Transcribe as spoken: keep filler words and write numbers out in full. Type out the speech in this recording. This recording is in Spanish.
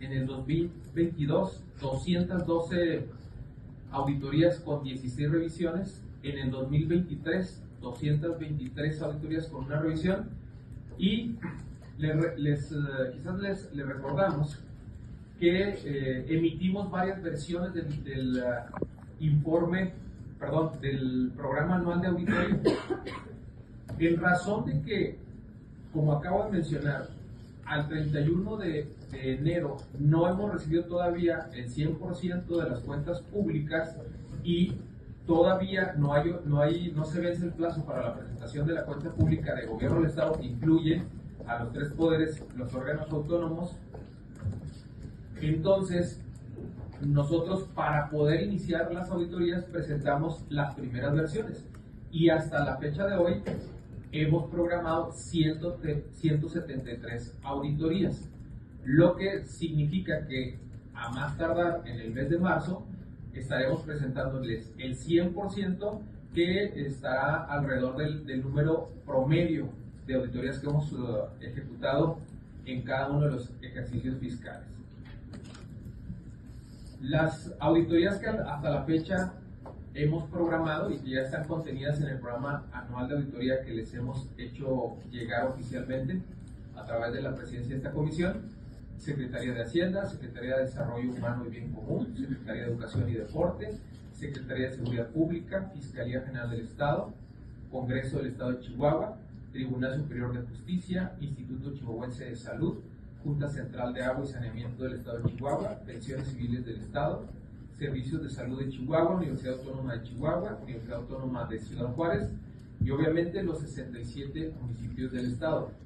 en el dos mil veintidós doscientas doce auditorías con dieciséis revisiones, en el dos mil veintitrés doscientas veintitrés auditorías con una revisión, y les, les, quizás les, les recordamos que eh, emitimos varias versiones del, del uh, informe, perdón, del programa anual de auditoría, en razón de que, como acabo de mencionar, al treinta y uno de, de enero no hemos recibido todavía el cien por ciento de las cuentas públicas y todavía no hay, no hay, no se vence el plazo para la presentación de la cuenta pública de gobierno del Estado, que incluye a los tres poderes, los órganos autónomos. Entonces, nosotros, para poder iniciar las auditorías, presentamos las primeras versiones, y hasta la fecha de hoy hemos programado ciento setenta y tres auditorías, lo que significa que a más tardar en el mes de marzo estaremos presentándoles el cien por ciento, que estará alrededor del, del número promedio de auditorías que hemos uh, ejecutado en cada uno de los ejercicios fiscales. Las auditorías que hasta la fecha hemos programado y que ya están contenidas en el programa anual de auditoría que les hemos hecho llegar oficialmente a través de la presidencia de esta comisión: Secretaría de Hacienda, Secretaría de Desarrollo Humano y Bien Común, Secretaría de Educación y Deporte, Secretaría de Seguridad Pública, Fiscalía General del Estado, Congreso del Estado de Chihuahua, Tribunal Superior de Justicia, Instituto Chihuahuense de Salud, Junta Central de Agua y Saneamiento del Estado de Chihuahua, Pensiones Civiles del Estado, Servicios de Salud de Chihuahua, Universidad Autónoma de Chihuahua, Universidad Autónoma de Ciudad Juárez, y obviamente los sesenta y siete municipios del Estado.